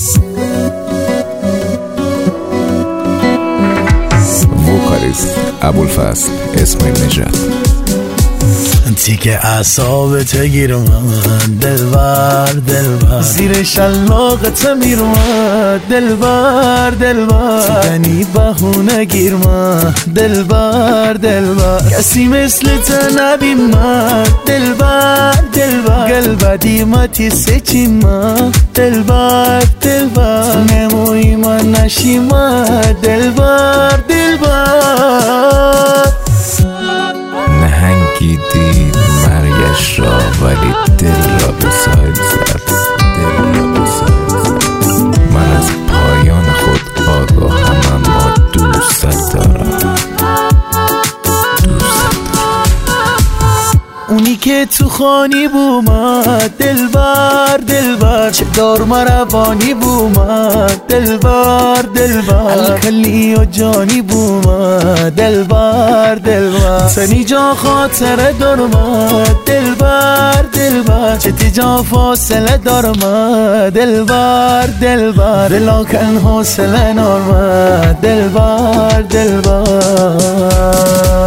وکالیست ابوالفضل اسماعیل نژاد. تیکه اعصابت گیر اومد دلبر دلبر، زیر شلاقت میر اومد دلبر دلبر، سیدنی بهونه گیر من دلبر دلبر، کسی مثل تو نبیم من دلبر دلبر، قلبدی متی سچی من دلبر دلبر، نموی من نشی من دلبر دلبر. نهنگی دید مرگش را ولی دل را به ساحل زد، دل را به ساحل زد. من از پایان خود آگاهم اما دوست دارم، اونی که تو خانی بومد دلبر دلبر، چه دار مروانی بومد دلبر دلبر، الکلی و جانی بومد دلبر دلبر، سنی جا خاطره دارمد دلبر دلبر، چه تیجا فاصله دارمد دلبر دلبر، دلاکن حوصله نارمد دلبر دلبر.